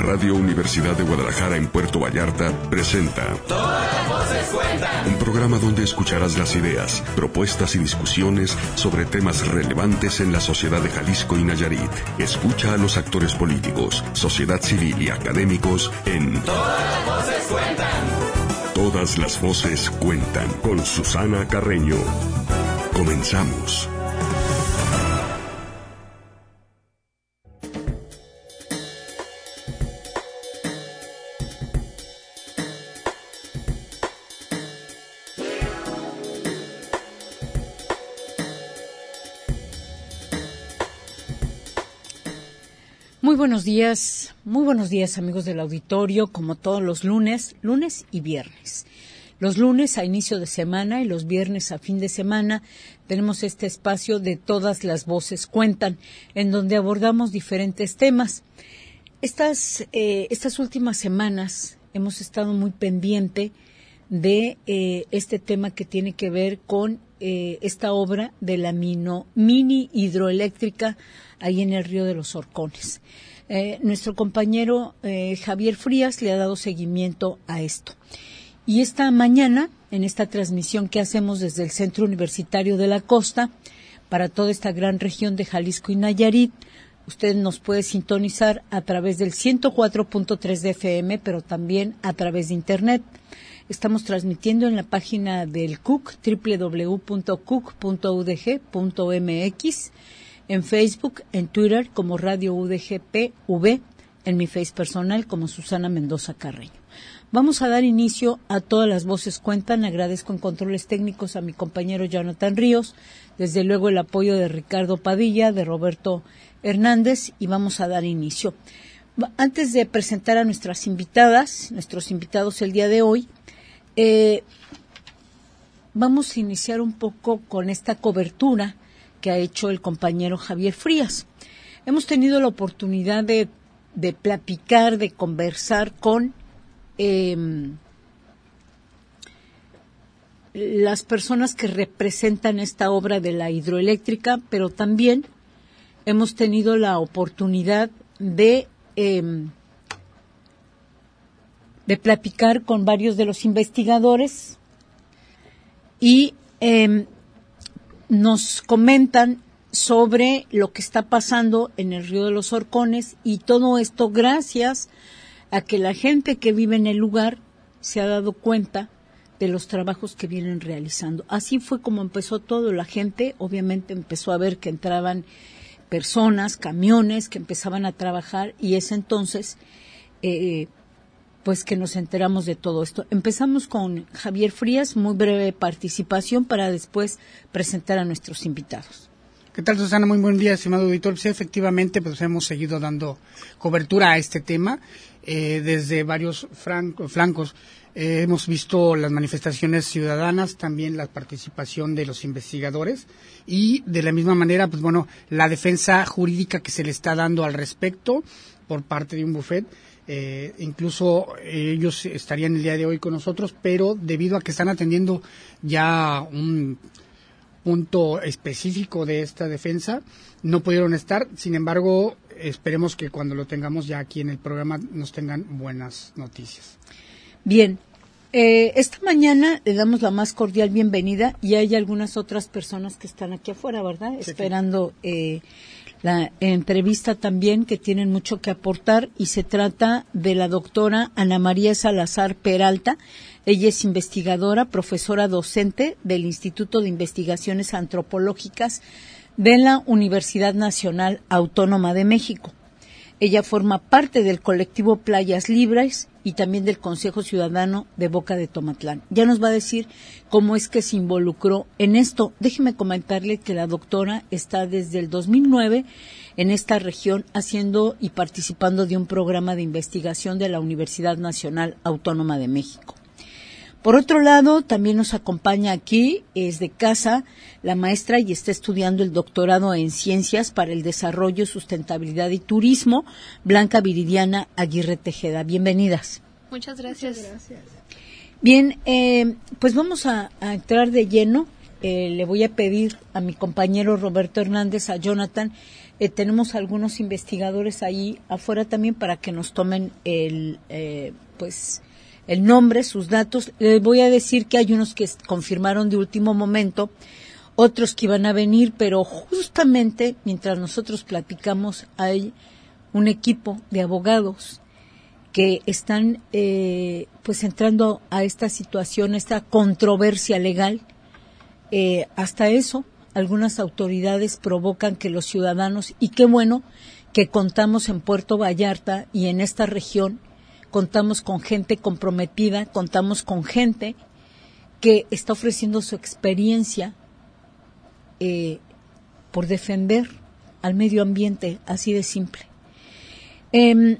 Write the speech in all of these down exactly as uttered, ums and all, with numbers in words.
Radio Universidad de Guadalajara en Puerto Vallarta presenta Todas las voces cuentan. Un programa donde escucharás las ideas, propuestas y discusiones sobre temas relevantes en la sociedad de Jalisco y Nayarit. Escucha a los actores políticos, sociedad civil y académicos en Todas las voces cuentan. Todas las voces cuentan con Susana Carreño. Comenzamos. Muy buenos días, muy buenos días amigos del auditorio, como todos los lunes, lunes y viernes. Los lunes a inicio de semana y los viernes a fin de semana tenemos este espacio de Todas las voces cuentan, en donde abordamos diferentes temas. Estas, eh, estas últimas semanas hemos estado muy pendiente de eh, este tema que tiene que ver con eh, esta obra de la mino, mini hidroeléctrica ahí en el río de los Horcones. Eh, nuestro compañero eh, Javier Frías le ha dado seguimiento a esto. Y esta mañana, en esta transmisión que hacemos desde el Centro Universitario de la Costa, para toda esta gran región de Jalisco y Nayarit, usted nos puede sintonizar a través del ciento cuatro punto tres de F M, pero también a través de Internet. Estamos transmitiendo en la página del C U C, doble u doble u doble u punto c u c punto u d g punto m x, en Facebook, en Twitter como Radio U D G P V, en mi face personal como Susana Mendoza Carreño. Vamos a dar inicio a Todas las voces cuentan. Agradezco en controles técnicos a mi compañero Jonathan Ríos, desde luego el apoyo de Ricardo Padilla, de Roberto Hernández, y vamos a dar inicio. Antes de presentar a nuestras invitadas, nuestros invitados el día de hoy, eh, vamos a iniciar un poco con esta cobertura que ha hecho el compañero Javier Frías. Hemos tenido la oportunidad de, de platicar, de conversar con eh, las personas que representan esta obra de la hidroeléctrica, pero también hemos tenido la oportunidad de, eh, de platicar con varios de los investigadores y eh, nos comentan sobre lo que está pasando en el río de los Horcones, y todo esto gracias a que la gente que vive en el lugar se ha dado cuenta de los trabajos que vienen realizando. Así fue como empezó todo. La gente obviamente empezó a ver que entraban personas, camiones que empezaban a trabajar, y es entonces eh, pues que nos enteramos de todo esto. Empezamos con Javier Frías, muy breve participación para después presentar a nuestros invitados. ¿Qué tal, Susana? Muy buen día, estimado auditor. Sí, efectivamente, pues hemos seguido dando cobertura a este tema eh, desde varios franco, flancos. Eh, hemos visto las manifestaciones ciudadanas, también la participación de los investigadores y de la misma manera, pues bueno, la defensa jurídica que se le está dando al respecto por parte de un bufet. Eh, incluso eh, ellos estarían el día de hoy con nosotros, pero debido a que están atendiendo ya un punto específico de esta defensa, no pudieron estar. Sin embargo, esperemos que cuando lo tengamos ya aquí en el programa nos tengan buenas noticias. Bien, eh, esta mañana le damos la más cordial bienvenida, y hay algunas otras personas que están aquí afuera, ¿verdad? Sí, esperando eh, la entrevista también, que tienen mucho que aportar, y se trata de la doctora Ana María Salazar Peralta. Ella es investigadora, profesora docente del Instituto de Investigaciones Antropológicas de la Universidad Nacional Autónoma de México. Ella forma parte del colectivo Playas Libres y también del Consejo Ciudadano de Boca de Tomatlán. Ya nos va a decir cómo es que se involucró en esto. Déjeme comentarle que la doctora está desde el dos mil nueve en esta región haciendo y participando de un programa de investigación de la Universidad Nacional Autónoma de México. Por otro lado, también nos acompaña aquí, es de casa, la maestra y está estudiando el doctorado en Ciencias para el Desarrollo, Sustentabilidad y Turismo, Blanca Viridiana Aguirre Tejeda. Bienvenidas. Muchas gracias. Muchas gracias. Bien, eh, pues vamos a, a entrar de lleno eh, le voy a pedir a mi compañero Roberto Hernández, a Jonathan, eh, tenemos algunos investigadores ahí afuera también para que nos tomen el, eh, pues, el nombre, sus datos. Les voy a decir que hay unos que confirmaron de último momento, otros que iban a venir, pero justamente mientras nosotros platicamos hay un equipo de abogados que están eh, pues entrando a esta situación, esta controversia legal. Eh, hasta eso, algunas autoridades provocan que los ciudadanos, y qué bueno que contamos en Puerto Vallarta y en esta región, contamos con gente comprometida, contamos con gente que está ofreciendo su experiencia eh, por defender al medio ambiente, así de simple. Eh,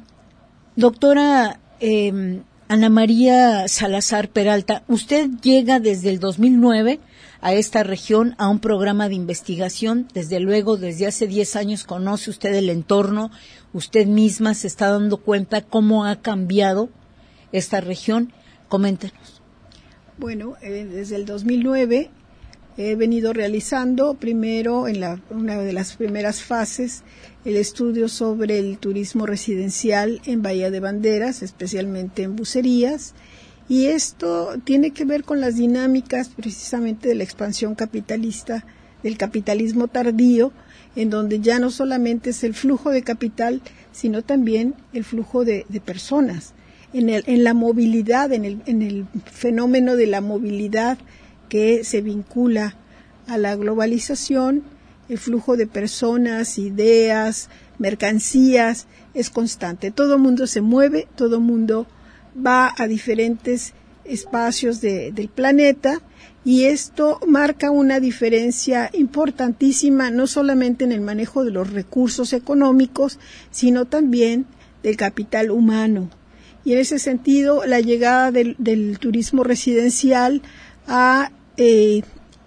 doctora eh, Ana María Salazar Peralta, usted llega desde el dos mil nueve a esta región, a un programa de investigación. Desde luego, desde hace diez años conoce usted el entorno, usted misma se está dando cuenta cómo ha cambiado esta región. Coméntenos. Bueno, eh, desde el dos mil nueve he venido realizando primero, en la, una de las primeras fases, el estudio sobre el turismo residencial en Bahía de Banderas, especialmente en Bucerías, y esto tiene que ver con las dinámicas precisamente de la expansión capitalista, del capitalismo tardío, en donde ya no solamente es el flujo de capital, sino también el flujo de, de personas. En, el, en la movilidad, en el, en el fenómeno de la movilidad que se vincula a la globalización, el flujo de personas, ideas, mercancías es constante. Todo el mundo se mueve, todo el mundo va a diferentes espacios de, del planeta, y esto marca una diferencia importantísima, no solamente en el manejo de los recursos económicos, sino también del capital humano. Y en ese sentido, la llegada del, del turismo residencial ha eh,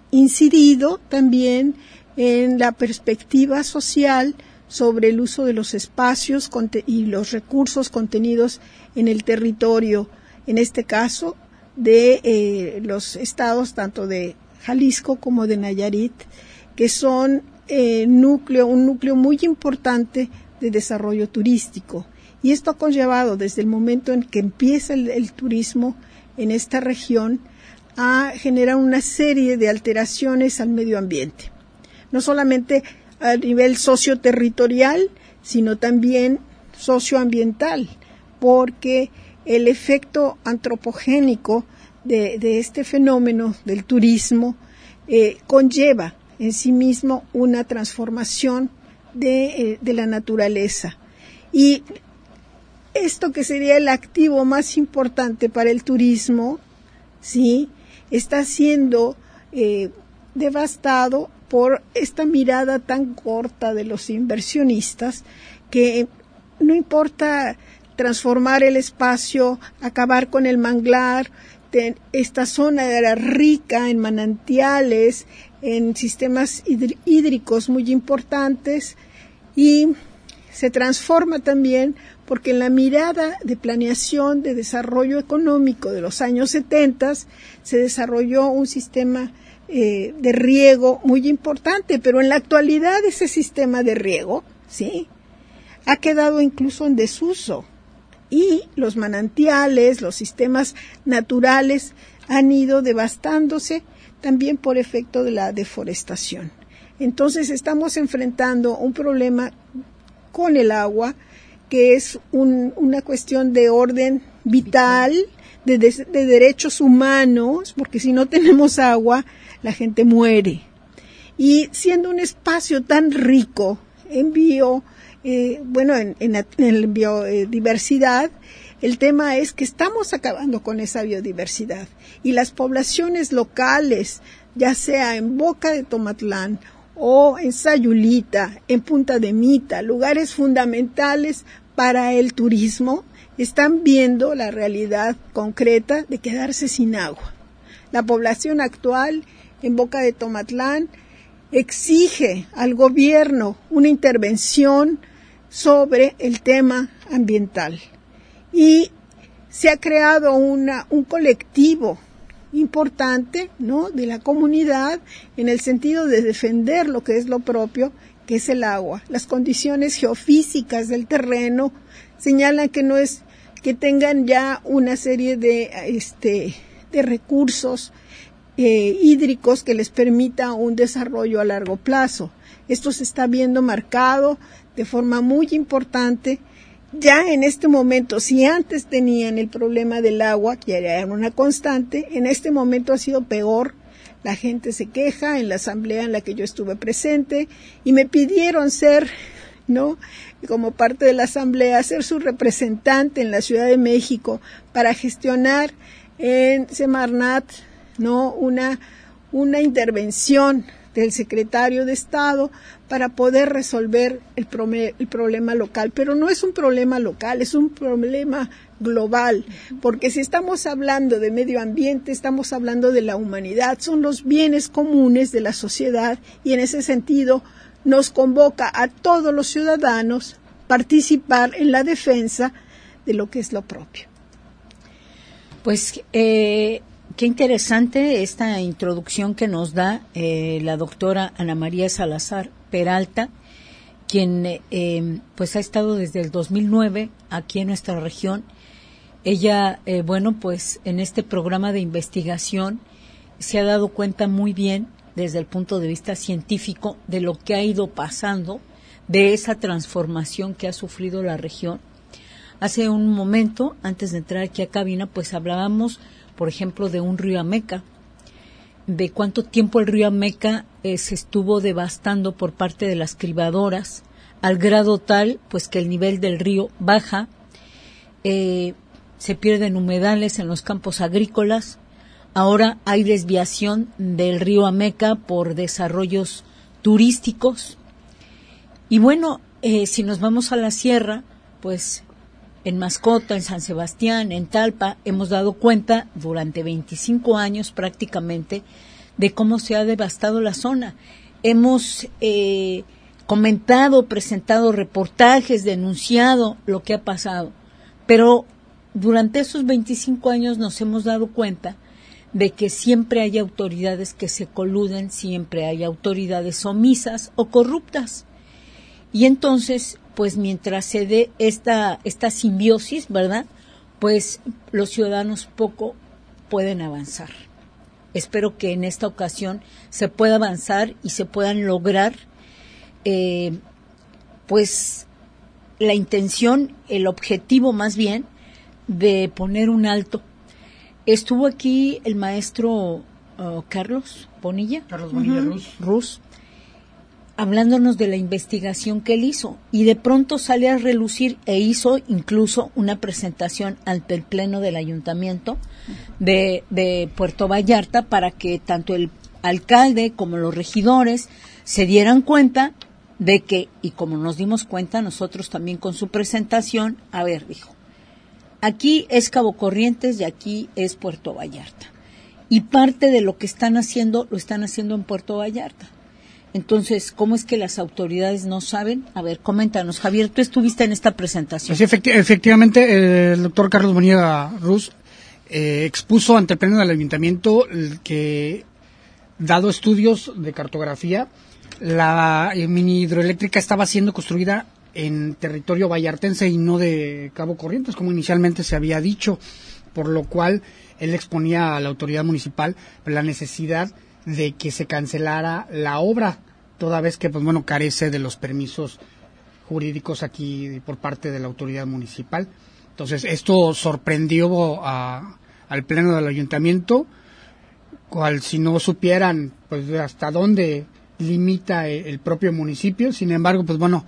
incidido también en la perspectiva social sobre el uso de los espacios y los recursos contenidos en el territorio, en este caso de eh, los estados tanto de Jalisco como de Nayarit, que son eh, núcleo, un núcleo muy importante de desarrollo turístico. Y esto ha conllevado desde el momento en que empieza el, el turismo en esta región a generar una serie de alteraciones al medio ambiente, no solamente a nivel socioterritorial, sino también socioambiental, porque el efecto antropogénico de, de este fenómeno del turismo eh, conlleva en sí mismo una transformación de, eh, de la naturaleza. Y esto que sería el activo más importante para el turismo, ¿sí?, está siendo eh, devastado por esta mirada tan corta de los inversionistas, que no importa transformar el espacio, acabar con el manglar. Esta zona era rica en manantiales, en sistemas hídricos muy importantes, y se transforma también porque en la mirada de planeación de desarrollo económico de los años setenta se desarrolló un sistema eh, de riego muy importante, pero en la actualidad ese sistema de riego, ¿sí?, ha quedado incluso en desuso, y los manantiales, los sistemas naturales han ido devastándose también por efecto de la deforestación. Entonces estamos enfrentando un problema con el agua que es un, una cuestión de orden vital, de, de, de derechos humanos, porque si no tenemos agua, la gente muere. Y siendo un espacio tan rico en bio, eh, bueno, en, en, en biodiversidad, el tema es que estamos acabando con esa biodiversidad. Y las poblaciones locales, ya sea en Boca de Tomatlán o en Sayulita, en Punta de Mita, lugares fundamentales para el turismo, están viendo la realidad concreta de quedarse sin agua. La población actual en Boca de Tomatlán exige al gobierno una intervención sobre el tema ambiental. Y se ha creado una, un colectivo importante, ¿no?, de la comunidad en el sentido de defender lo que es lo propio, que es el agua. Las condiciones geofísicas del terreno señalan que no es que tengan ya una serie de este de recursos eh, hídricos que les permita un desarrollo a largo plazo. Esto se está viendo marcado de forma muy importante. Ya en este momento, si antes tenían el problema del agua, que era una constante, en este momento ha sido peor. La gente se queja en la asamblea en la que yo estuve presente y me pidieron ser, ¿no?, como parte de la asamblea, ser su representante en la Ciudad de México para gestionar en Semarnat, ¿no?, una, una intervención del secretario de Estado para poder resolver el, prome- el problema local. Pero no es un problema local, es un problema global, porque si estamos hablando de medio ambiente, estamos hablando de la humanidad, son los bienes comunes de la sociedad, y en ese sentido nos convoca a todos los ciudadanos participar en la defensa de lo que es lo propio. Pues eh, qué interesante esta introducción que nos da eh, la doctora Ana María Salazar Peralta, quien eh, pues ha estado desde el dos mil nueve aquí en nuestra región. Ella, eh, bueno, pues en este programa de investigación se ha dado cuenta muy bien desde el punto de vista científico de lo que ha ido pasando, de esa transformación que ha sufrido la región. Hace un momento, antes de entrar aquí a cabina, pues hablábamos, por ejemplo, de un río Ameca, de cuánto tiempo el río Ameca eh, se estuvo devastando por parte de las cribadoras, al grado tal, pues que el nivel del río baja, eh, se pierden humedales en los campos agrícolas. Ahora hay desviación del río Ameca por desarrollos turísticos. Y bueno, eh, si nos vamos a la sierra, pues en Mascota, en San Sebastián, en Talpa, hemos dado cuenta durante veinticinco años prácticamente de cómo se ha devastado la zona. Hemos eh, comentado, presentado reportajes, denunciado lo que ha pasado, pero durante esos veinticinco años nos hemos dado cuenta de que siempre hay autoridades que se coluden, siempre hay autoridades omisas o corruptas. Y entonces, pues mientras se dé esta, esta simbiosis, ¿verdad?, pues los ciudadanos poco pueden avanzar. Espero que en esta ocasión se pueda avanzar y se puedan lograr, eh, pues, la intención, el objetivo más bien, de poner un alto. Estuvo aquí el maestro uh, Carlos Bonilla, Carlos Bonilla uh-huh. Ruz. Ruz, hablándonos de la investigación que él hizo, y de pronto sale a relucir e hizo incluso una presentación ante el Pleno del Ayuntamiento de, de Puerto Vallarta para que tanto el alcalde como los regidores se dieran cuenta de que, y como nos dimos cuenta nosotros también con su presentación, a ver, dijo, aquí es Cabo Corrientes y aquí es Puerto Vallarta. Y parte de lo que están haciendo, lo están haciendo en Puerto Vallarta. Entonces, ¿cómo es que las autoridades no saben? A ver, coméntanos, Javier, tú estuviste en esta presentación. Sí, efecti- efectivamente, eh, el doctor Carlos Bonilla Ruz eh, expuso ante el Pleno del Ayuntamiento que, dado estudios de cartografía, la eh, mini hidroeléctrica estaba siendo construida en territorio vallartense y no de Cabo Corrientes, como inicialmente se había dicho, por lo cual él exponía a la autoridad municipal la necesidad de que se cancelara la obra, toda vez que, pues bueno, carece de los permisos jurídicos aquí por parte de la autoridad municipal. Entonces, esto sorprendió a, al Pleno del Ayuntamiento, cual si no supieran, pues, hasta dónde limita el, el propio municipio. Sin embargo, pues bueno,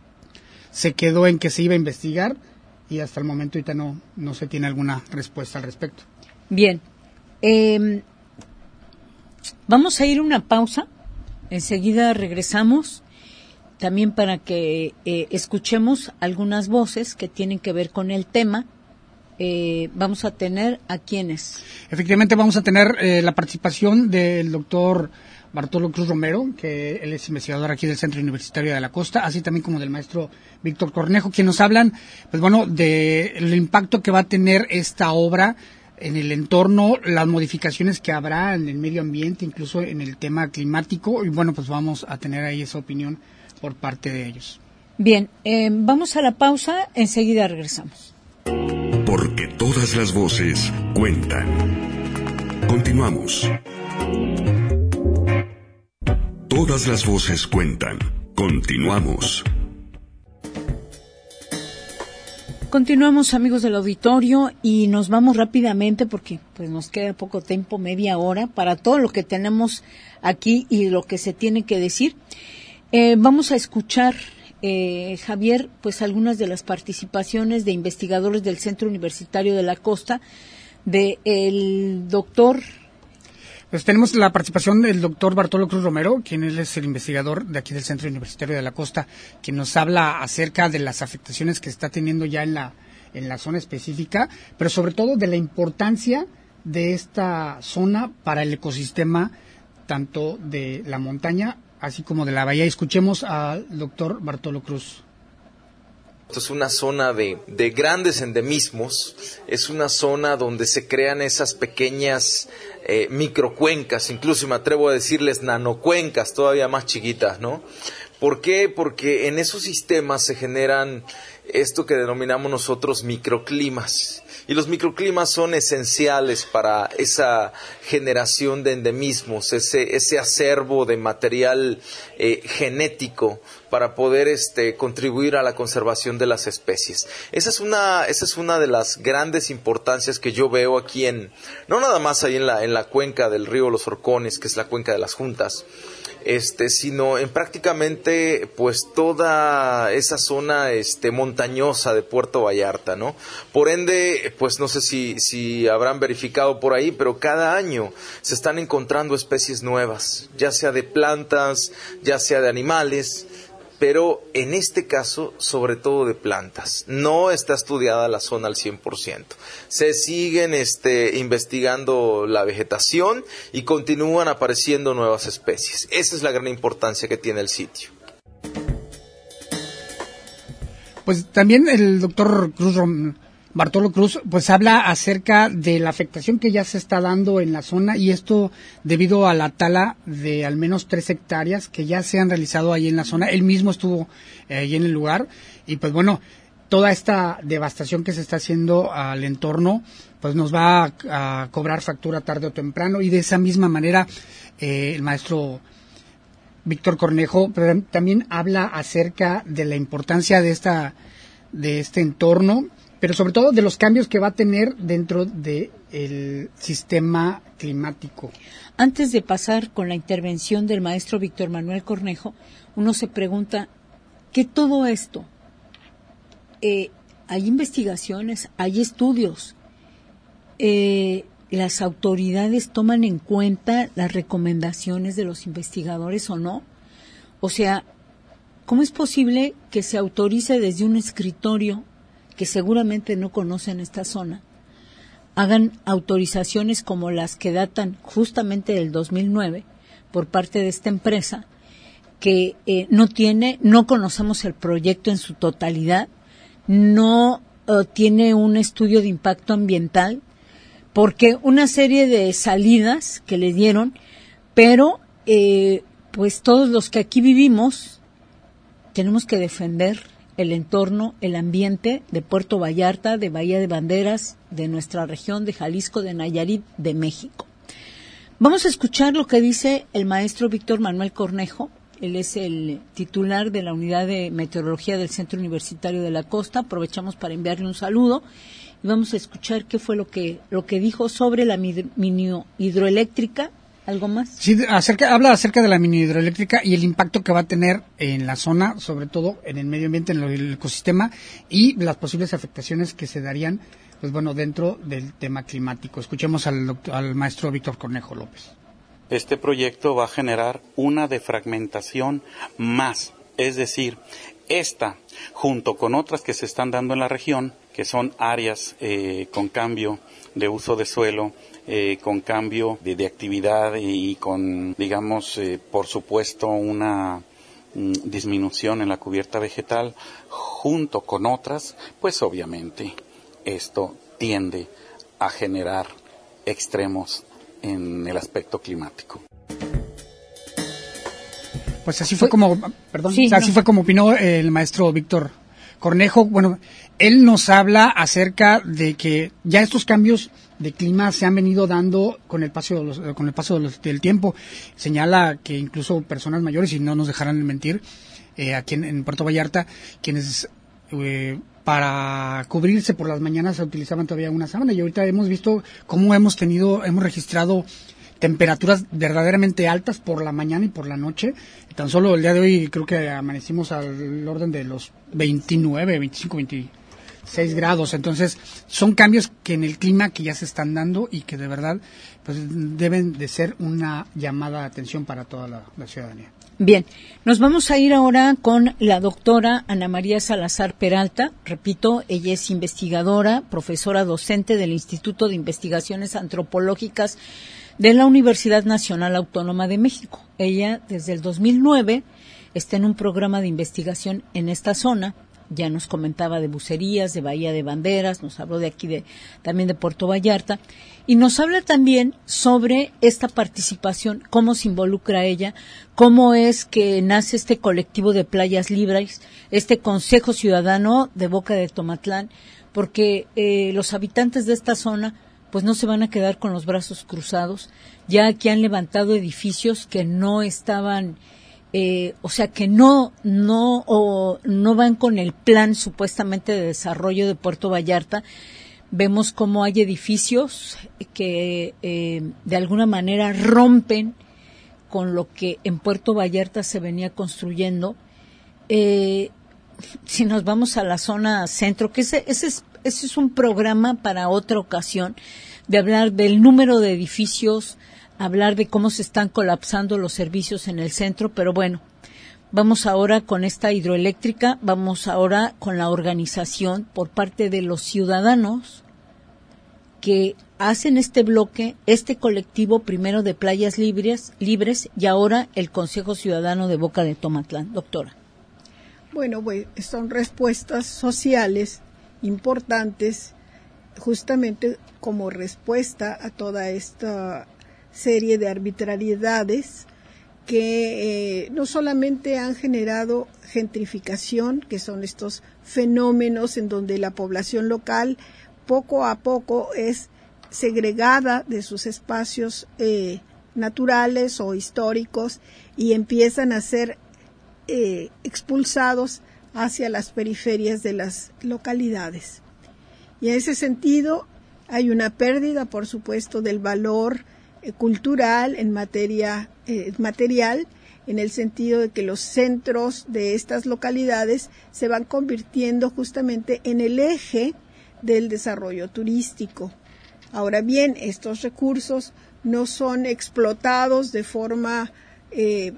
se quedó en que se iba a investigar y hasta el momento ahorita no, no se tiene alguna respuesta al respecto. Bien, eh, vamos a ir a una pausa, enseguida regresamos, también para que eh, escuchemos algunas voces que tienen que ver con el tema. Eh, vamos a tener a quiénes. Efectivamente vamos a tener eh, la participación del doctor Bartolo Cruz Romero, que él es investigador aquí del Centro Universitario de la Costa, así también como del maestro Víctor Cornejo, quien nos hablan, pues bueno, del impacto que va a tener esta obra en el entorno, las modificaciones que habrá en el medio ambiente, incluso en el tema climático, y bueno, pues vamos a tener ahí esa opinión por parte de ellos. Bien, eh, vamos a la pausa, enseguida regresamos. Porque todas las voces cuentan. Continuamos. Todas las voces cuentan. Continuamos. Continuamos, amigos del auditorio, y nos vamos rápidamente porque pues nos queda poco tiempo, media hora, para todo lo que tenemos aquí y lo que se tiene que decir. Eh, vamos a escuchar, eh, Javier, pues algunas de las participaciones de investigadores del Centro Universitario de la Costa, de el doctor... Pues tenemos la participación del doctor Bartolo Cruz Romero, quien él es el investigador de aquí del Centro Universitario de la Costa, quien nos habla acerca de las afectaciones que está teniendo ya en la en la zona específica, pero sobre todo de la importancia de esta zona para el ecosistema, tanto de la montaña así como de la bahía. Escuchemos al doctor Bartolo Cruz. Esto es una zona de, de grandes endemismos, es una zona donde se crean esas pequeñas eh, microcuencas, incluso me atrevo a decirles nanocuencas, todavía más chiquitas, ¿no? ¿Por qué? Porque en esos sistemas se generan esto que denominamos nosotros microclimas. Y los microclimas son esenciales para esa generación de endemismos, ese, ese acervo de material eh, genético para poder este, contribuir a la conservación de las especies. Esa es una, esa es una de las grandes importancias que yo veo aquí en, no nada más ahí en la, en la cuenca del río Los Horcones, que es la cuenca de las Juntas, este, sino en prácticamente pues toda esa zona este, montañosa de Puerto Vallarta, ¿no? Por ende, pues no sé si, si habrán verificado por ahí, pero cada año se están encontrando especies nuevas, ya sea de plantas, ya sea de animales, pero en este caso, sobre todo de plantas. No está estudiada la zona al cien por ciento. Se siguen este, investigando la vegetación y continúan apareciendo nuevas especies. Esa es la gran importancia que tiene el sitio. Pues también el doctor Cruz Rom- Bartolo Cruz pues habla acerca de la afectación que ya se está dando en la zona, y esto debido a la tala de al menos tres hectáreas que ya se han realizado ahí en la zona. Él mismo estuvo eh, ahí en el lugar, y pues bueno, toda esta devastación que se está haciendo al entorno pues nos va a, a cobrar factura tarde o temprano, y de esa misma manera eh, el maestro Víctor Cornejo pero también habla acerca de la importancia de esta de este entorno, pero sobre todo de los cambios que va a tener dentro del sistema climático. Antes de pasar con la intervención del maestro Víctor Manuel Cornejo, uno se pregunta, ¿qué todo esto? Eh, hay investigaciones, hay estudios, eh, las autoridades toman en cuenta las recomendaciones de los investigadores o no. O sea, ¿cómo es posible que se autorice desde un escritorio que seguramente no conocen esta zona, hagan autorizaciones como las que datan justamente del dos mil nueve por parte de esta empresa, que eh, no tiene, no conocemos el proyecto en su totalidad, no uh, tiene un estudio de impacto ambiental, porque una serie de salidas que le dieron, pero eh, pues todos los que aquí vivimos tenemos que defender el entorno, el ambiente de Puerto Vallarta, de Bahía de Banderas, de nuestra región, de Jalisco, de Nayarit, de México. Vamos a escuchar lo que dice el maestro Víctor Manuel Cornejo. Él es el titular de la Unidad de Meteorología del Centro Universitario de la Costa. Aprovechamos para enviarle un saludo y vamos a escuchar qué fue lo que lo que dijo sobre la mini hidroeléctrica. ¿Algo más? Sí, acerca, habla acerca de la mini hidroeléctrica y el impacto que va a tener en la zona, sobre todo en el medio ambiente, en el ecosistema, y las posibles afectaciones que se darían, pues bueno, dentro del tema climático. Escuchemos al, doctor, al maestro Víctor Cornejo López. Este proyecto va a generar una defragmentación más, es decir, esta, junto con otras que se están dando en la región, que son áreas eh, con cambio de uso de suelo, Eh, con cambio de, de actividad y, y con, digamos, eh, por supuesto, una mm, disminución en la cubierta vegetal, junto con otras, pues obviamente esto tiende a generar extremos en el aspecto climático. Pues así fue como, perdón, sí, así no. fue como opinó el maestro Víctor Cornejo. Bueno, él nos habla acerca de que ya estos cambios de clima se han venido dando con el paso de los, con el paso de los, del tiempo. Señala que incluso personas mayores, y no nos dejarán mentir, eh, aquí en, en Puerto Vallarta, quienes eh, para cubrirse por las mañanas utilizaban todavía una sábana, y ahorita hemos visto cómo hemos tenido, hemos registrado temperaturas verdaderamente altas por la mañana y por la noche. Tan solo el día de hoy creo que amanecimos al orden de los veintinueve, veinticinco, veintiséis grados. Entonces son cambios que en el clima que ya se están dando y que de verdad pues deben de ser una llamada de atención para toda la, la ciudadanía. Bien, nos vamos a ir ahora con la doctora Ana María Salazar Peralta. Repito, ella es investigadora, profesora docente del Instituto de Investigaciones Antropológicas de la Universidad Nacional Autónoma de México. Ella, desde el dos mil nueve, está en un programa de investigación en esta zona. Ya nos comentaba de Bucerías, de Bahía de Banderas, nos habló de aquí de también de Puerto Vallarta, y nos habla también sobre esta participación, cómo se involucra ella, cómo es que nace este colectivo de playas libres, este Consejo Ciudadano de Boca de Tomatlán, porque eh, los habitantes de esta zona pues no se van a quedar con los brazos cruzados. Ya aquí han levantado edificios que no estaban, eh, o sea, que no no o no van con el plan supuestamente de desarrollo de Puerto Vallarta. Vemos cómo hay edificios que eh, de alguna manera rompen con lo que en Puerto Vallarta se venía construyendo. Eh, si nos vamos a la zona centro, que ese, ese es Ese es un programa para otra ocasión, de hablar del número de edificios, hablar de cómo se están colapsando los servicios en el centro, pero bueno, vamos ahora con esta hidroeléctrica, vamos ahora con la organización por parte de los ciudadanos que hacen este bloque, este colectivo primero de playas libres, libres y ahora el Consejo Ciudadano de Boca de Tomatlán. Doctora. Bueno, pues son respuestas sociales importantes justamente como respuesta a toda esta serie de arbitrariedades que eh, no solamente han generado gentrificación, que son estos fenómenos en donde la población local poco a poco es segregada de sus espacios eh, naturales o históricos y empiezan a ser eh, expulsados hacia las periferias de las localidades. Y en ese sentido hay una pérdida, por supuesto, del valor eh, cultural en materia eh, material, en el sentido de que los centros de estas localidades se van convirtiendo justamente en el eje del desarrollo turístico. Ahora bien, estos recursos no son explotados de forma eh,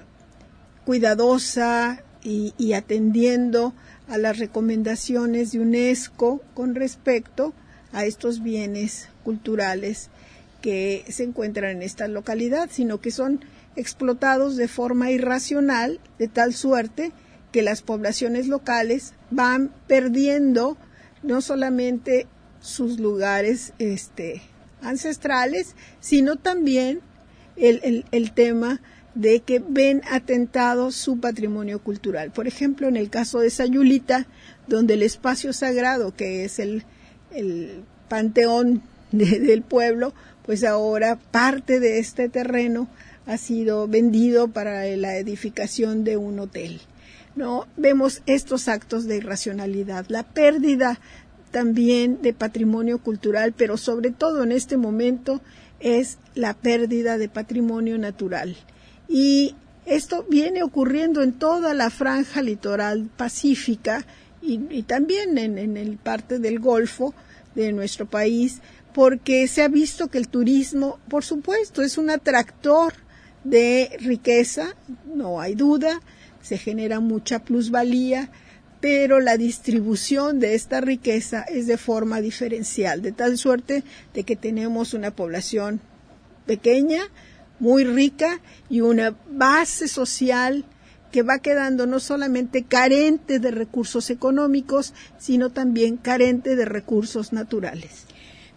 cuidadosa y, y atendiendo a las recomendaciones de UNESCO con respecto a estos bienes culturales que se encuentran en esta localidad, sino que son explotados de forma irracional, de tal suerte que las poblaciones locales van perdiendo no solamente sus lugares este, ancestrales, sino también el, el, el tema de que ven atentado su patrimonio cultural. Por ejemplo, en el caso de Sayulita, donde el espacio sagrado, que es el, el panteón de, del pueblo, pues ahora parte de este terreno ha sido vendido para la edificación de un hotel. ¿No? Vemos estos actos de irracionalidad, la pérdida también de patrimonio cultural, pero sobre todo en este momento es la pérdida de patrimonio natural. Y esto viene ocurriendo en toda la franja litoral pacífica y, y también en, en el parte del Golfo de nuestro país, porque se ha visto que el turismo, por supuesto, es un atractor de riqueza, no hay duda, se genera mucha plusvalía, pero la distribución de esta riqueza es de forma diferencial, de tal suerte de que tenemos una población pequeña, muy rica y una base social que va quedando no solamente carente de recursos económicos, sino también carente de recursos naturales.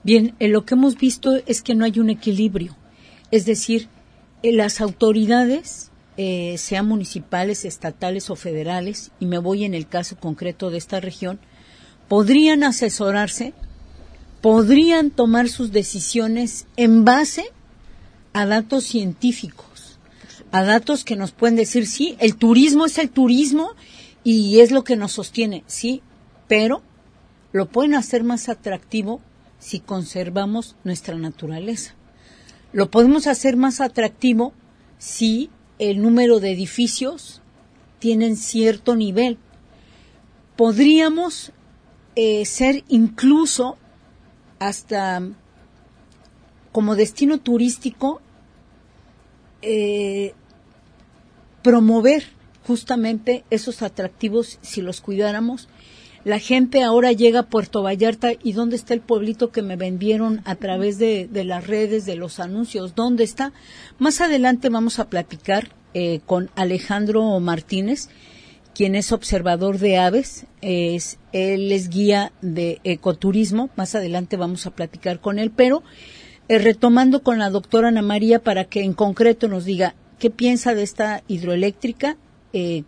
Bien, eh, lo que hemos visto es que no hay un equilibrio, es decir, eh, las autoridades, eh, sean municipales, estatales o federales, y me voy en el caso concreto de esta región, podrían asesorarse, podrían tomar sus decisiones en base a datos científicos, a datos que nos pueden decir, sí, el turismo es el turismo y es lo que nos sostiene, sí, pero lo pueden hacer más atractivo si conservamos nuestra naturaleza. Lo podemos hacer más atractivo si el número de edificios tienen cierto nivel. Podríamos eh, ser incluso hasta como destino turístico eh, promover justamente esos atractivos si los cuidáramos. La gente ahora llega a Puerto Vallarta y ¿dónde está el pueblito que me vendieron a través de, de las redes, de los anuncios? ¿Dónde está? Más adelante vamos a platicar eh, con Alejandro Martínez, quien es observador de aves, es, él es guía de ecoturismo. Más adelante vamos a platicar con él, pero eh, retomando con la doctora Ana María para que en concreto nos diga qué piensa de esta hidroeléctrica, eh,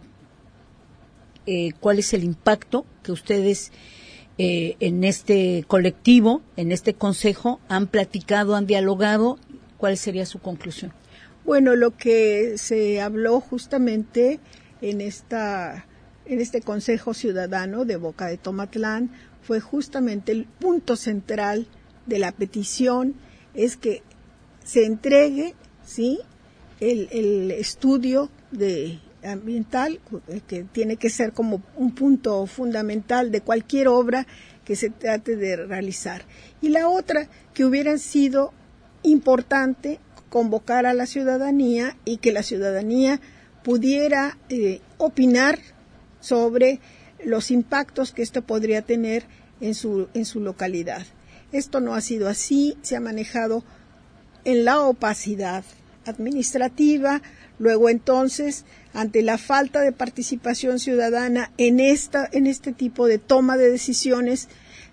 eh, cuál es el impacto que ustedes eh, en este colectivo, en este consejo, han platicado, han dialogado. ¿Cuál sería su conclusión? Bueno, lo que se habló justamente en esta en este Consejo Ciudadano de Boca de Tomatlán fue justamente el punto central de la petición, es que se entregue, sí, el, el estudio de ambiental, que tiene que ser como un punto fundamental de cualquier obra que se trate de realizar. Y la otra, que hubiera sido importante convocar a la ciudadanía y que la ciudadanía pudiera eh, opinar sobre los impactos que esto podría tener en su, en su localidad. Esto no ha sido así, se ha manejado en la opacidad administrativa. Luego entonces, ante la falta de participación ciudadana en esta en este tipo de toma de decisiones,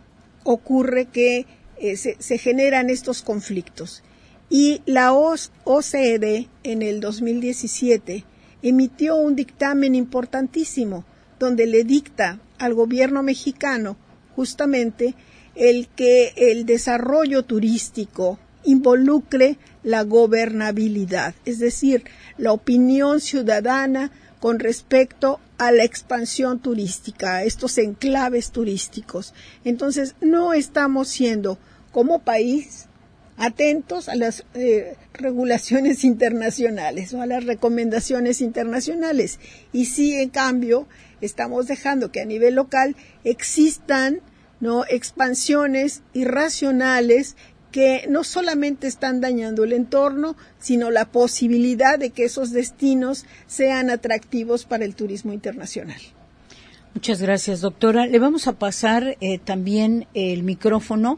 ocurre que eh, se, se generan estos conflictos. Y la O C D en el dos mil diecisiete emitió un dictamen importantísimo donde le dicta al gobierno mexicano justamente el que el desarrollo turístico involucre la gobernabilidad, es decir, la opinión ciudadana con respecto a la expansión turística, a estos enclaves turísticos. Entonces, no estamos siendo como país atentos a las eh, regulaciones internacionales o a las recomendaciones internacionales, y sí, en cambio, estamos dejando que a nivel local existan, ¿no?, expansiones irracionales que no solamente están dañando el entorno, sino la posibilidad de que esos destinos sean atractivos para el turismo internacional. Muchas gracias, doctora. Le vamos a pasar eh, también el micrófono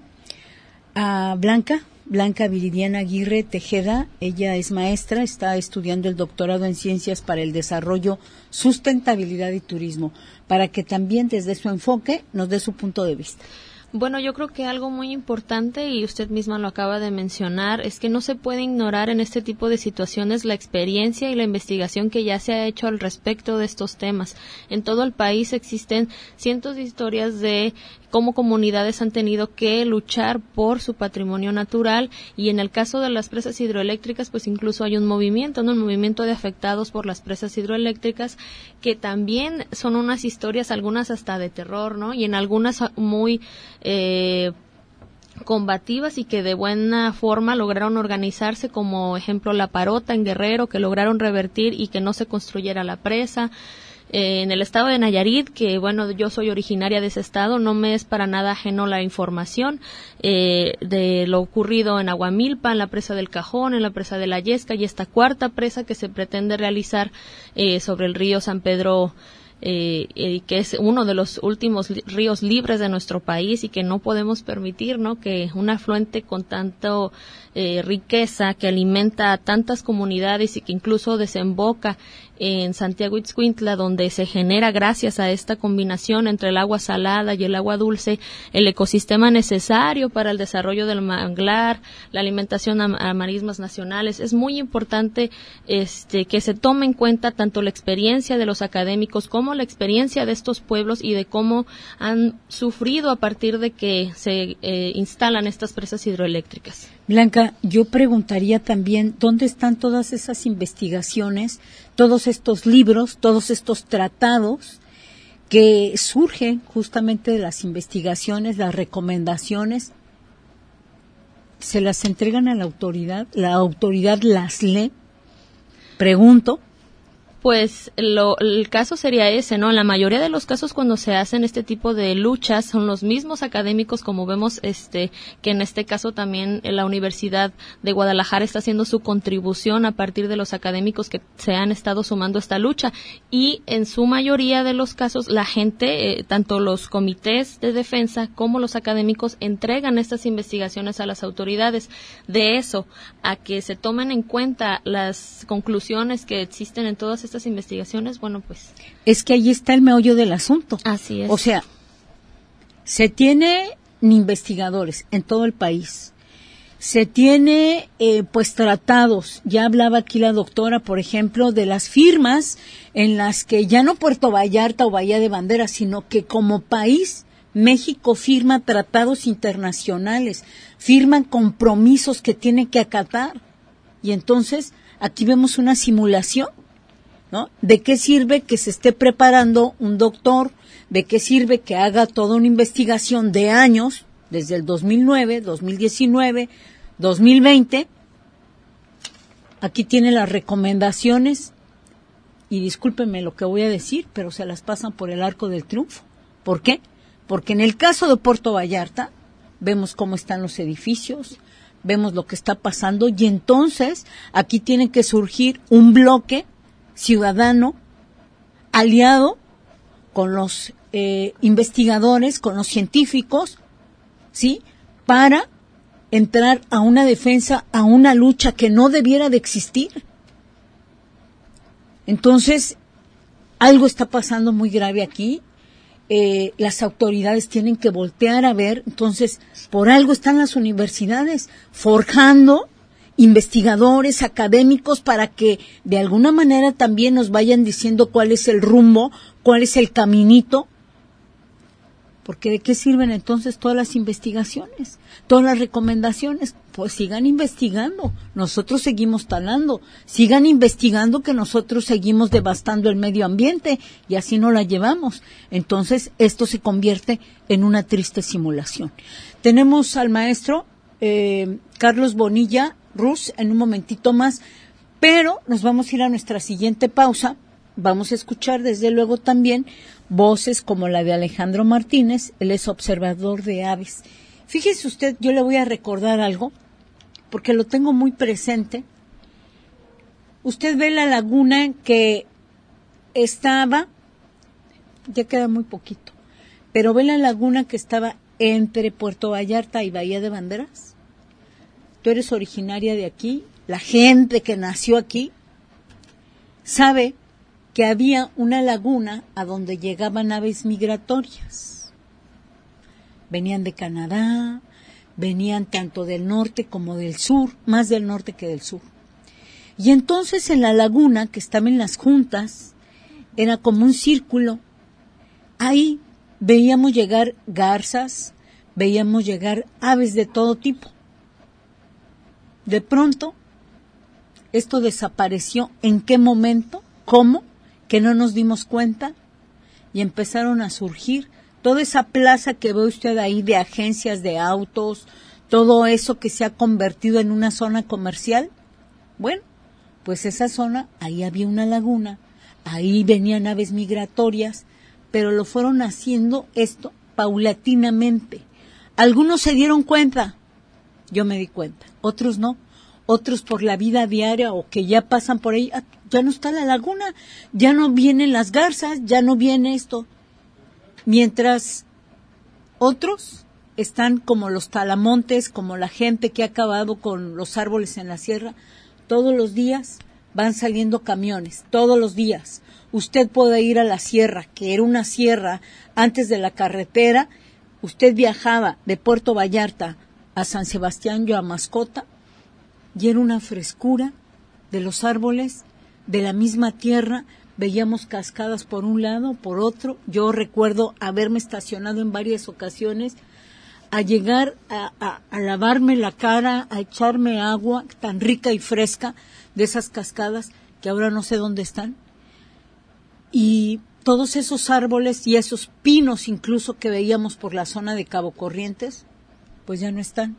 a Blanca, Blanca Viridiana Aguirre Tejeda. Ella es maestra, está estudiando el doctorado en Ciencias para el Desarrollo, Sustentabilidad y Turismo, para que también desde su enfoque nos dé su punto de vista. Bueno, yo creo que algo muy importante, y usted misma lo acaba de mencionar, es que no se puede ignorar en este tipo de situaciones la experiencia y la investigación que ya se ha hecho al respecto de estos temas. En todo el país existen cientos de historias de cómo comunidades han tenido que luchar por su patrimonio natural, y en el caso de las presas hidroeléctricas, pues incluso hay un movimiento, ¿no? Un movimiento de afectados por las presas hidroeléctricas, que también son unas historias, algunas hasta de terror, ¿no? Y en algunas muy eh, combativas, y que de buena forma lograron organizarse, como ejemplo La Parota en Guerrero, que lograron revertir y que no se construyera la presa. En el estado de Nayarit, que bueno, yo soy originaria de ese estado, no me es para nada ajeno la información eh, de lo ocurrido en Aguamilpa, en la presa del Cajón, en la presa de la Yesca, y esta cuarta presa que se pretende realizar eh, sobre el río San Pedro, eh, eh, que es uno de los últimos li- ríos libres de nuestro país, y que no podemos permitir, ¿no?, que un afluente con tanto eh, riqueza, que alimenta a tantas comunidades y que incluso desemboca en Santiago Ixcuintla, donde se genera, gracias a esta combinación entre el agua salada y el agua dulce, el ecosistema necesario para el desarrollo del manglar, la alimentación a, a marismas nacionales. Es muy importante este, que se tome en cuenta tanto la experiencia de los académicos como la experiencia de estos pueblos y de cómo han sufrido a partir de que se eh, instalan estas presas hidroeléctricas. Blanca, yo preguntaría también, ¿dónde están todas esas investigaciones, todos estos libros, todos estos tratados que surgen justamente de las investigaciones, las recomendaciones? ¿Se las entregan a la autoridad? ¿La autoridad las lee? Pregunto. Pues lo, el caso sería ese, ¿no? En la mayoría de los casos cuando se hacen este tipo de luchas son los mismos académicos, como vemos este que en este caso también la Universidad de Guadalajara está haciendo su contribución a partir de los académicos que se han estado sumando a esta lucha, y en su mayoría de los casos la gente, eh, tanto los comités de defensa como los académicos, entregan estas investigaciones a las autoridades. De eso a que se tomen en cuenta las conclusiones que existen en todas estas estas investigaciones, bueno, pues... Es que ahí está el meollo del asunto. Así es. O sea, se tiene investigadores en todo el país, se tiene, eh, pues, tratados. Ya hablaba aquí la doctora, por ejemplo, de las firmas en las que ya no Puerto Vallarta o Bahía de Banderas, sino que como país México firma tratados internacionales, firman compromisos que tiene que acatar. Y entonces, aquí vemos una simulación, ¿no? ¿De qué sirve que se esté preparando un doctor? ¿De qué sirve que haga toda una investigación de años, desde el dos mil nueve, dos mil diecinueve, dos mil veinte? Aquí tiene las recomendaciones, y discúlpenme lo que voy a decir, pero se las pasan por el arco del triunfo. ¿Por qué? Porque en el caso de Puerto Vallarta, vemos cómo están los edificios, vemos lo que está pasando, y entonces aquí tiene que surgir un bloque ciudadano aliado con los eh, investigadores, con los científicos, ¿sí? Para entrar a una defensa, a una lucha que no debiera de existir. Entonces, algo está pasando muy grave aquí. Eh, las autoridades tienen que voltear a ver. Entonces, por algo están las universidades forjando investigadores, académicos, para que de alguna manera también nos vayan diciendo cuál es el rumbo, cuál es el caminito. Porque ¿de qué sirven entonces todas las investigaciones, todas las recomendaciones? Pues sigan investigando, nosotros seguimos talando, sigan investigando que nosotros seguimos devastando el medio ambiente y así no la llevamos. Entonces esto se convierte en una triste simulación. Tenemos al maestro eh, Carlos Bonilla Ruz en un momentito más, pero nos vamos a ir a nuestra siguiente pausa. Vamos a escuchar desde luego también voces como la de Alejandro Martínez, él es observador de aves. Fíjese usted, yo le voy a recordar algo, porque lo tengo muy presente. Usted ve la laguna que estaba, ya queda muy poquito, pero ve la laguna que estaba entre Puerto Vallarta y Bahía de Banderas. Tú eres originaria de aquí, la gente que nació aquí sabe que había una laguna a donde llegaban aves migratorias. Venían de Canadá, venían tanto del norte como del sur, más del norte que del sur. Y entonces en la laguna, que estaba en las juntas, era como un círculo. Ahí veíamos llegar garzas, veíamos llegar aves de todo tipo. De pronto, esto desapareció. ¿En qué momento? ¿Cómo? Que no nos dimos cuenta, y empezaron a surgir toda esa plaza que ve usted ahí de agencias de autos, todo eso que se ha convertido en una zona comercial. Bueno, pues esa zona, ahí había una laguna, ahí venían aves migratorias, pero lo fueron haciendo esto paulatinamente. Algunos se dieron cuenta, yo me di cuenta, otros no. Otros por la vida diaria o que ya pasan por ahí, ya no está la laguna, ya no vienen las garzas, ya no viene esto. Mientras otros están como los talamontes, como la gente que ha acabado con los árboles en la sierra, todos los días van saliendo camiones todos los días. Usted puede ir a la sierra, que era una sierra antes de la carretera. Usted viajaba de Puerto Vallarta a San Sebastián, yo a Mascota, y era una frescura de los árboles, de la misma tierra. Veíamos cascadas por un lado, por otro. Yo recuerdo haberme estacionado en varias ocasiones, a llegar a, a, a lavarme la cara, a echarme agua tan rica y fresca de esas cascadas que ahora no sé dónde están. Y todos esos árboles y esos pinos incluso que veíamos por la zona de Cabo Corrientes, pues ya no están.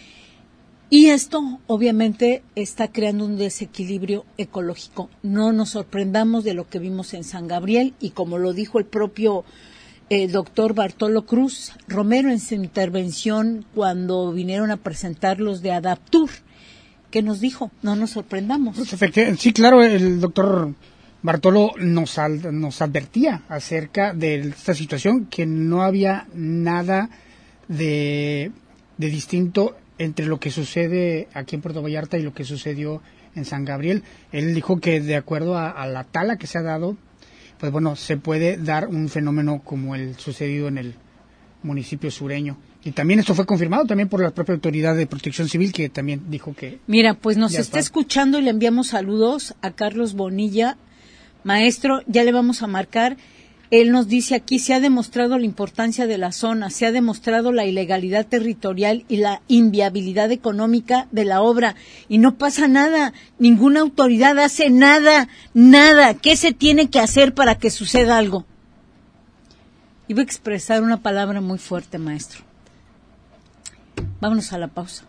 Y esto obviamente está creando un desequilibrio ecológico. No nos sorprendamos de lo que vimos en San Gabriel, y como lo dijo el propio el doctor Bartolo Cruz Romero en su intervención cuando vinieron a presentar los de Adaptur, que nos dijo, no nos sorprendamos. Pues efectivamente, sí, claro, el doctor Bartolo nos, al, nos advertía acerca de esta situación, que no había nada de, de distinto entre lo que sucede aquí en Puerto Vallarta y lo que sucedió en San Gabriel. Él dijo que de acuerdo a, a la tala que se ha dado, pues bueno, se puede dar un fenómeno como el sucedido en el municipio sureño. Y también esto fue confirmado también por la propia Autoridad de Protección Civil, que también dijo que... Mira, pues nos está está. escuchando y le enviamos saludos a Carlos Bonilla. Maestro, ya le vamos a marcar. Él nos dice aquí, se ha demostrado la importancia de la zona, se ha demostrado la ilegalidad territorial y la inviabilidad económica de la obra. Y no pasa nada, ninguna autoridad hace nada, nada. ¿Qué se tiene que hacer para que suceda algo? Iba a expresar una palabra muy fuerte, maestro. Vámonos a la pausa.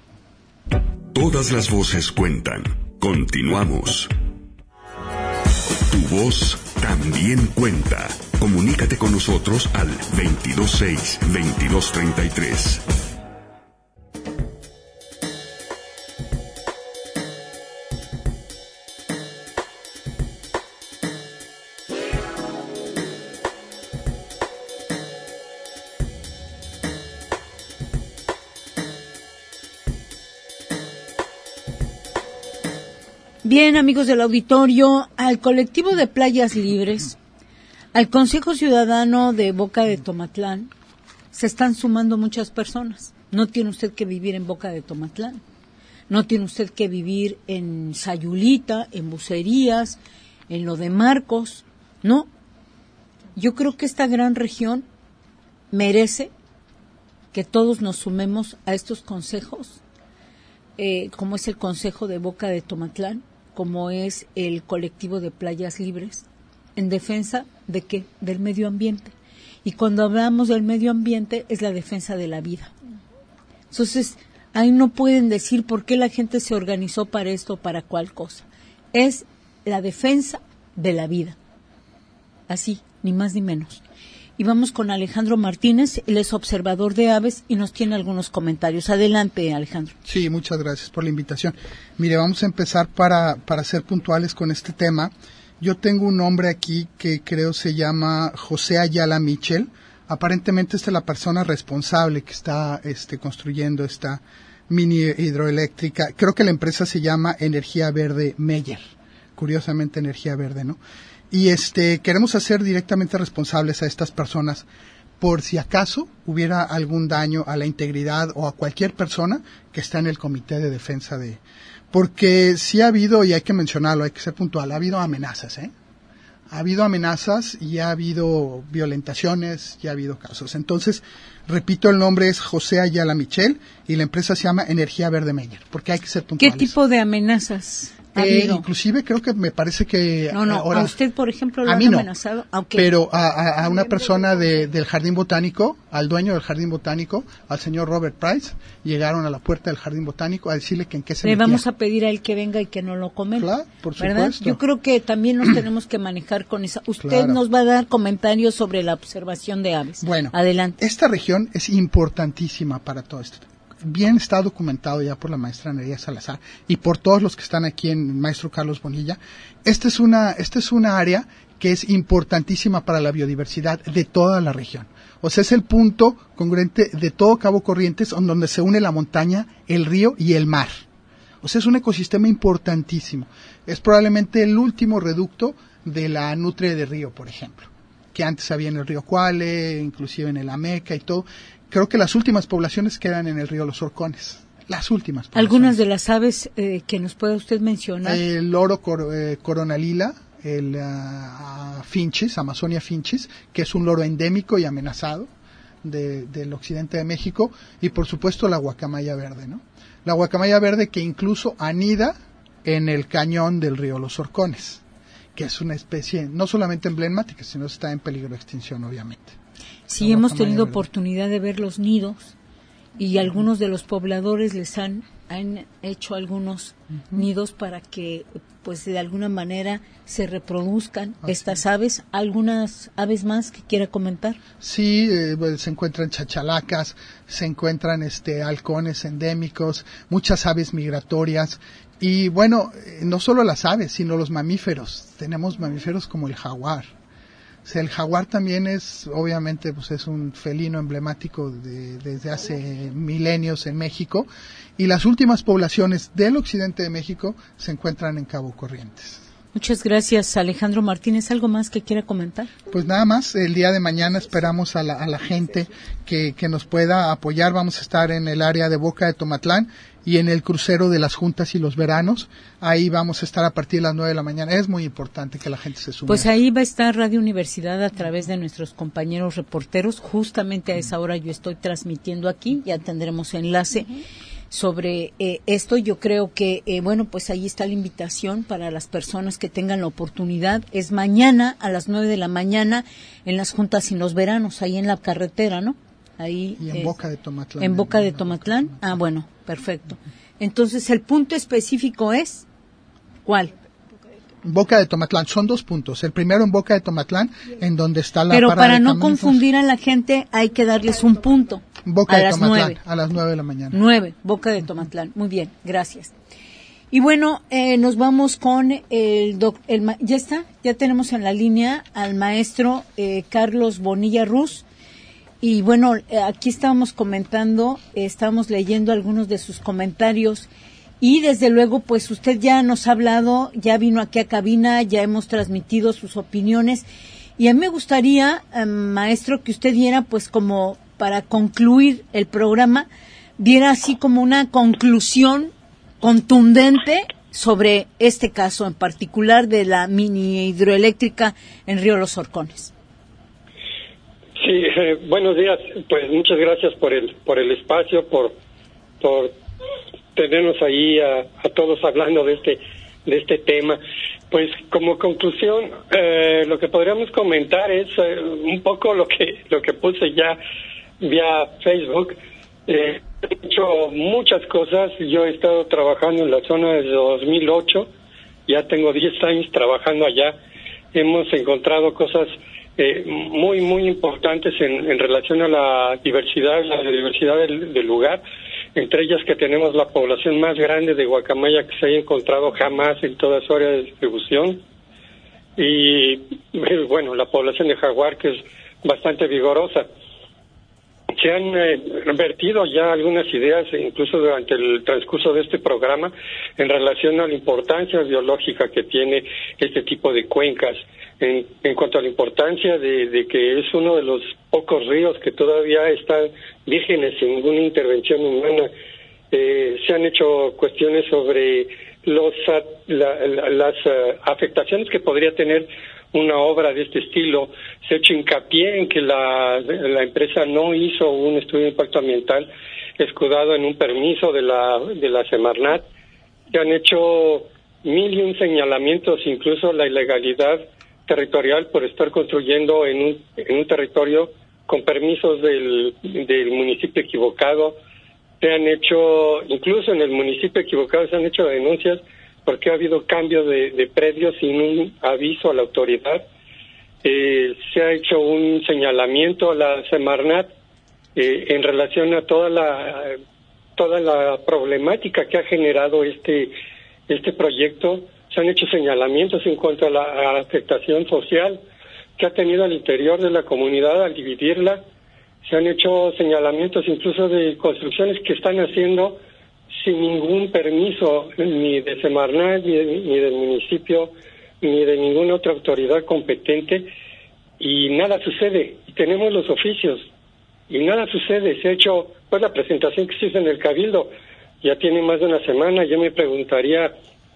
Todas las voces cuentan. Continuamos. Tu voz también cuenta. Comunícate con nosotros al veintidós seis, veintidós treinta y tres. Bien, amigos del auditorio, al colectivo de Playas Libres, al Consejo Ciudadano de Boca de Tomatlán, se están sumando muchas personas. No tiene usted que vivir en Boca de Tomatlán, no tiene usted que vivir en Sayulita, en Bucerías, en lo de Marcos, no. Yo creo que esta gran región merece que todos nos sumemos a estos consejos, eh, como es el Consejo de Boca de Tomatlán, como es el colectivo de Playas Libres, en defensa de qué, del medio ambiente. Y cuando hablamos del medio ambiente es la defensa de la vida. Entonces, ahí no pueden decir por qué la gente se organizó para esto o para cuál cosa. Es la defensa de la vida. Así, ni más ni menos. Y vamos con Alejandro Martínez, él es observador de aves y nos tiene algunos comentarios. Adelante, Alejandro. Sí, muchas gracias por la invitación. Mire, vamos a empezar para, para ser puntuales con este tema. Yo tengo un nombre aquí que creo se llama José Ayala Michel. Aparentemente esta es la persona responsable que está este, construyendo esta mini hidroeléctrica. Creo que la empresa se llama Energía Verde Meyer. Curiosamente, Energía Verde, ¿no? Y este queremos hacer directamente responsables a estas personas por si acaso hubiera algún daño a la integridad o a cualquier persona que está en el comité de defensa de... Porque sí ha habido, y hay que mencionarlo, hay que ser puntual, ha habido amenazas, ¿eh? Ha habido amenazas y ha habido violentaciones y ha habido casos. Entonces, repito, el nombre es José Ayala Michel y la empresa se llama Energía Verde Meyer, porque hay que ser puntuales. ¿Qué tipo de amenazas? Eh, inclusive creo que me parece que no no ahora, a usted por ejemplo lo a han mí no, amenazado, okay. Pero a, a, a una persona de, del jardín botánico, al dueño del jardín botánico, al señor Robert Price, llegaron a la puerta del jardín botánico a decirle que en qué se le metía. Vamos a pedir a él que venga y que no lo comente, claro, por ¿verdad? supuesto. Yo creo que también nos tenemos que manejar con esa. Usted claro. nos va a dar comentarios sobre la observación de aves. Bueno, adelante. Esta región es importantísima para todo esto. Bien está documentado ya por la maestra Nerea Salazar y por todos los que están aquí en el maestro Carlos Bonilla. Esta es una, esta es una área que es importantísima para la biodiversidad de toda la región. O sea, es el punto congruente de todo Cabo Corrientes, donde se une la montaña, el río y el mar. O sea, es un ecosistema importantísimo. Es probablemente el último reducto de la nutria de río, por ejemplo, que antes había en el río Cuale, inclusive en el Ameca y todo. Creo que las últimas poblaciones quedan en el río Los Horcones. Las últimas poblaciones. ¿Algunas de las aves eh, que nos pueda usted mencionar? El loro cor, eh, coronalila, el uh, finchis, Amazonia finchis, que es un loro endémico y amenazado de, del occidente de México, y por supuesto la guacamaya verde, ¿no? La guacamaya verde que incluso anida en el cañón del río Los Horcones, que es una especie no solamente emblemática, sino está en peligro de extinción, obviamente. Sí, hemos tenido verde. oportunidad de ver los nidos, y algunos de los pobladores les han, han hecho algunos uh-huh. nidos para que pues de alguna manera se reproduzcan Así. estas aves. ¿Algunas aves más que quiera comentar? Sí, eh, pues, se encuentran chachalacas, se encuentran este halcones endémicos, muchas aves migratorias, y bueno, eh, no solo las aves, sino los mamíferos. Tenemos mamíferos como el jaguar. O sea, el jaguar también es, obviamente, pues es un felino emblemático de, desde hace milenios en México, y las últimas poblaciones del occidente de México se encuentran en Cabo Corrientes. Muchas gracias, Alejandro Martínez. ¿Algo más que quiera comentar? Pues nada más, el día de mañana esperamos a la, a la gente que, que nos pueda apoyar. Vamos a estar en el área de Boca de Tomatlán y en el crucero de las juntas y los veranos. Ahí vamos a estar a partir de las nueve de la mañana. Es muy importante que la gente se sume. Pues ahí va a estar Radio Universidad a través de nuestros compañeros reporteros. Justamente a esa hora yo estoy transmitiendo aquí, ya tendremos enlace sobre eh, esto. Yo creo que, eh, bueno, pues ahí está la invitación para las personas que tengan la oportunidad. Es mañana a las nueve de la mañana en las juntas y los veranos, ahí en la carretera, ¿no? Ahí, y en eh, Boca de Tomatlán. En Boca de Tomatlán. Ah, bueno, perfecto. Entonces, el punto específico es, ¿cuál? Boca de Tomatlán, son dos puntos. El primero en Boca de Tomatlán, en donde está la Pero parada para de no camiones. confundir a la gente, hay que darles un punto. Boca a de las Tomatlán, nueve. a las nueve de la mañana. Nueve, Boca de Tomatlán. Muy bien, gracias. Y bueno, eh, nos vamos con el, doc, el ma- ya está, ya tenemos en la línea al maestro eh, Carlos Bonilla Ruz. Y bueno, eh, aquí estábamos comentando, eh, estábamos leyendo algunos de sus comentarios. Y desde luego, pues usted ya nos ha hablado, ya vino aquí a cabina, ya hemos transmitido sus opiniones. Y a mí me gustaría, eh, maestro, que usted diera, pues como para concluir el programa, diera así como una conclusión contundente sobre este caso en particular de la mini hidroeléctrica en Río Los Horcones. Sí, eh, buenos días. Pues muchas gracias por el por el espacio, por por tenernos ahí a, a todos hablando de este de este tema. Pues como conclusión, eh, lo que podríamos comentar es eh, un poco lo que lo que puse ya vía Facebook. Eh, he hecho muchas cosas. Yo he estado trabajando en la zona desde dos mil ocho. Ya tengo diez años trabajando allá. Hemos encontrado cosas eh, muy, muy importantes en, en relación a la diversidad, la diversidad del, del lugar. Entre ellas que tenemos la población más grande de guacamaya que se haya encontrado jamás en toda su área de distribución. Y, bueno, la población de jaguar, que es bastante vigorosa. Se han eh, vertido ya algunas ideas, incluso durante el transcurso de este programa, en relación a la importancia biológica que tiene este tipo de cuencas, en, en cuanto a la importancia de, de que es uno de los pocos ríos que todavía están vírgenes sin ninguna intervención humana. Eh, se han hecho cuestiones sobre los la, la, las uh, afectaciones que podría tener una obra de este estilo. Se ha hecho hincapié en que la, la empresa no hizo un estudio de impacto ambiental escudado en un permiso de la de la Semarnat. Se han hecho mil y un señalamientos, incluso la ilegalidad territorial por estar construyendo en un, en un territorio con permisos del, del municipio equivocado. Se han hecho, incluso en el municipio equivocado se han hecho denuncias porque ha habido cambio de, de predios sin un aviso a la autoridad. Eh, se ha hecho un señalamiento a la Semarnat eh, en relación a toda la toda la problemática que ha generado este este proyecto. Se han hecho señalamientos en cuanto a la a afectación social que ha tenido al interior de la comunidad al dividirla. Se han hecho señalamientos incluso de construcciones que están haciendo sin ningún permiso ni de Semarnat, ni, de, ni del municipio, ni de ninguna otra autoridad competente, y nada sucede. Y tenemos los oficios, y nada sucede. Se ha hecho, pues la presentación que se hizo en el Cabildo, ya tiene más de una semana. Yo me preguntaría,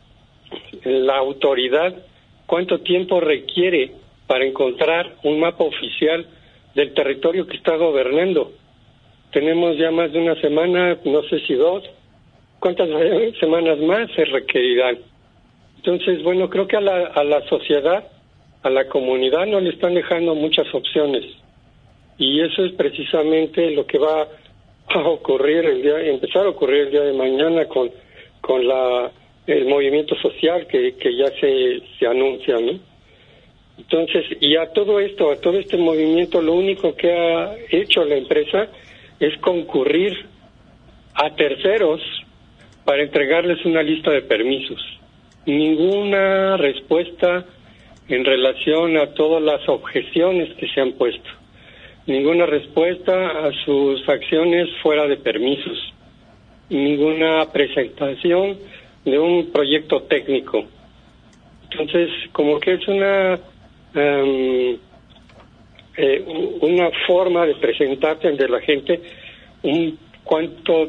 la autoridad, ¿cuánto tiempo requiere para encontrar un mapa oficial del territorio que está gobernando? Tenemos ya más de una semana, no sé si dos. ¿Cuántas semanas más se requerirán? Entonces, bueno, creo que a la, a la sociedad, a la comunidad no le están dejando muchas opciones. Y eso es precisamente lo que va a ocurrir el día, empezar a ocurrir el día de mañana con, con la, el movimiento social que, que ya se, se anuncia, ¿no? Entonces, y a todo esto, a todo este movimiento, lo único que ha hecho la empresa es concurrir a terceros para entregarles una lista de permisos. Ninguna respuesta en relación a todas las objeciones que se han puesto. Ninguna respuesta a sus acciones fuera de permisos. Ninguna presentación de un proyecto técnico. Entonces, como que es una um, eh, una forma de presentarse ante la gente un cuanto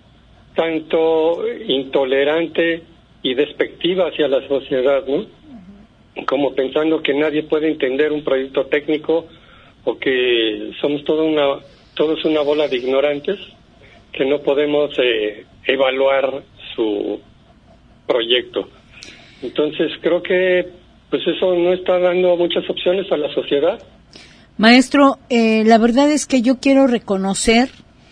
tanto intolerante y despectiva hacia la sociedad, ¿no? Como pensando que nadie puede entender un proyecto técnico, o que somos toda una, todos una bola de ignorantes que no podemos eh, evaluar su proyecto. Entonces creo que pues eso no está dando muchas opciones a la sociedad. Maestro, eh, la verdad es que yo quiero reconocer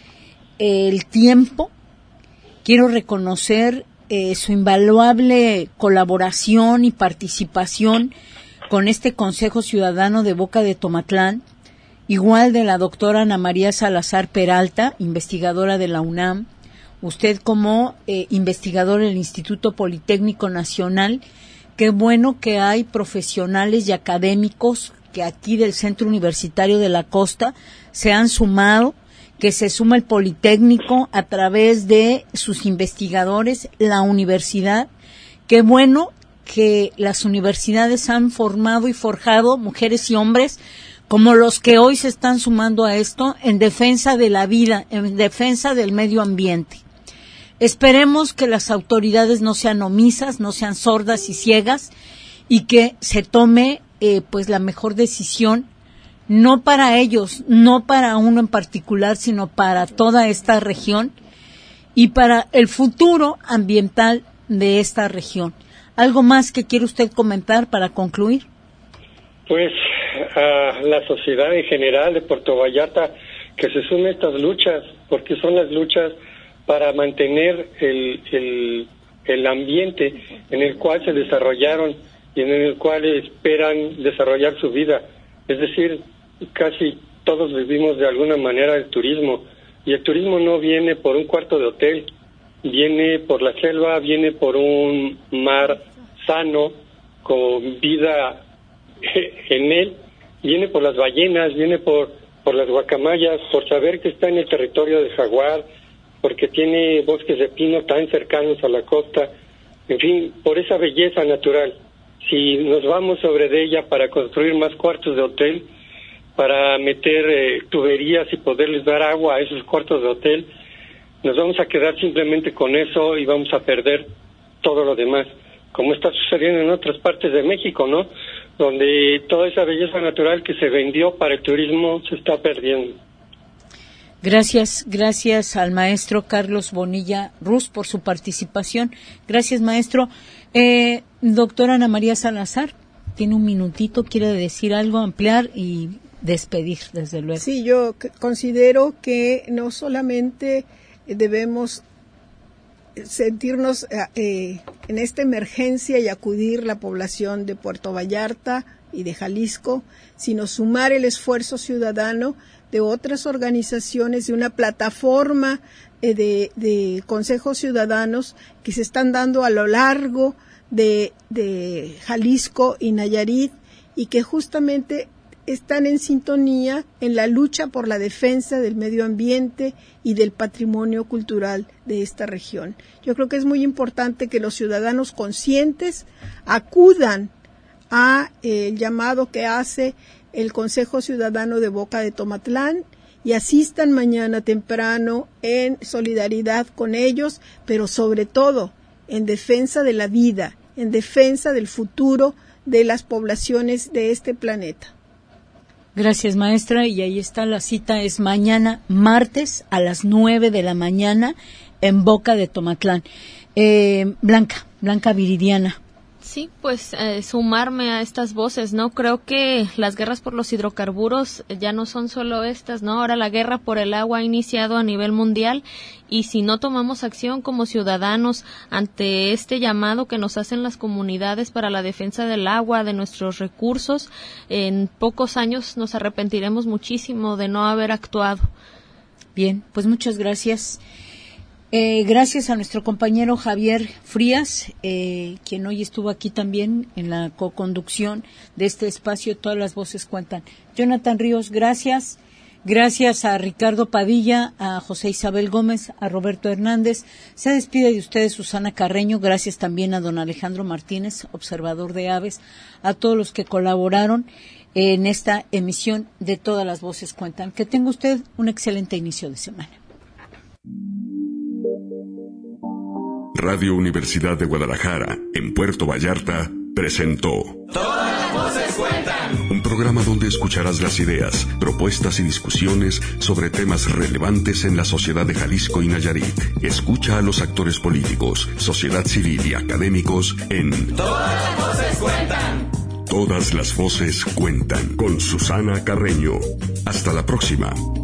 el tiempo, quiero reconocer eh, su invaluable colaboración y participación con este Consejo Ciudadano de Boca de Tomatlán, igual de la doctora Ana María Salazar Peralta, investigadora de la UNAM, usted como eh, investigador del Instituto Politécnico Nacional. Qué bueno que hay profesionales y académicos que aquí del Centro Universitario de la Costa se han sumado, que se suma el Politécnico a través de sus investigadores, la universidad. Qué bueno que las universidades han formado y forjado mujeres y hombres como los que hoy se están sumando a esto en defensa de la vida, en defensa del medio ambiente. Esperemos que las autoridades no sean omisas, no sean sordas y ciegas, y que se tome eh, pues la mejor decisión, no para ellos, no para uno en particular, sino para toda esta región y para el futuro ambiental de esta región. ¿Algo más que quiere usted comentar para concluir? Pues a la sociedad en general de Puerto Vallarta que se sume a estas luchas, porque son las luchas para mantener el, el, el ambiente en el cual se desarrollaron y en el cual esperan desarrollar su vida. Es decir, casi todos vivimos de alguna manera del turismo, y el turismo no viene por un cuarto de hotel, viene por la selva, viene por un mar sano, con vida en él, viene por las ballenas, viene por, por las guacamayas, por saber que está en el territorio de jaguar, porque tiene bosques de pino tan cercanos a la costa, en fin, por esa belleza natural. Si nos vamos sobre de ella para construir más cuartos de hotel, para meter eh, tuberías y poderles dar agua a esos cuartos de hotel, nos vamos a quedar simplemente con eso y vamos a perder todo lo demás, como está sucediendo en otras partes de México, ¿no? Donde toda esa belleza natural que se vendió para el turismo se está perdiendo. Gracias, gracias al maestro Carlos Bonilla Ruz por su participación. Gracias, maestro. Eh, doctora Ana María Salazar, tiene un minutito, quiere decir algo, ampliar y despedir, desde luego. Sí, yo considero que no solamente debemos sentirnos eh, en esta emergencia y acudir la población de Puerto Vallarta y de Jalisco, sino sumar el esfuerzo ciudadano de otras organizaciones, de una plataforma eh, de, de consejos ciudadanos que se están dando a lo largo de, de Jalisco y Nayarit, y que justamente están en sintonía en la lucha por la defensa del medio ambiente y del patrimonio cultural de esta región. Yo creo que es muy importante que los ciudadanos conscientes acudan a eh, el llamado que hace el Consejo Ciudadano de Boca de Tomatlán y asistan mañana temprano en solidaridad con ellos, pero sobre todo en defensa de la vida, en defensa del futuro de las poblaciones de este planeta. Gracias, maestra. Y ahí está, la cita es mañana, martes, a las nueve de la mañana, en Boca de Tomatlán. Eh, Blanca, Blanca Viridiana. Sí, pues eh, sumarme a estas voces, ¿no? Creo que las guerras por los hidrocarburos ya no son solo estas, ¿no? Ahora la guerra por el agua ha iniciado a nivel mundial y si no tomamos acción como ciudadanos ante este llamado que nos hacen las comunidades para la defensa del agua, de nuestros recursos, en pocos años nos arrepentiremos muchísimo de no haber actuado. Bien, pues muchas gracias. Eh, gracias a nuestro compañero Javier Frías, eh, quien hoy estuvo aquí también en la co-conducción de este espacio. Todas las voces cuentan. Jonathan Ríos, gracias. Gracias a Ricardo Padilla, a José Isabel Gómez, a Roberto Hernández. Se despide de ustedes Susana Carreño. Gracias también a don Alejandro Martínez, observador de aves, a todos los que colaboraron en esta emisión de Todas las voces cuentan. Que tenga usted un excelente inicio de semana. Radio Universidad de Guadalajara, en Puerto Vallarta, presentó Todas las voces cuentan. Un programa donde escucharás las ideas, propuestas y discusiones sobre temas relevantes en la sociedad de Jalisco y Nayarit. Escucha a los actores políticos, sociedad civil y académicos en Todas las voces cuentan. Todas las voces cuentan con Susana Carreño. Hasta la próxima.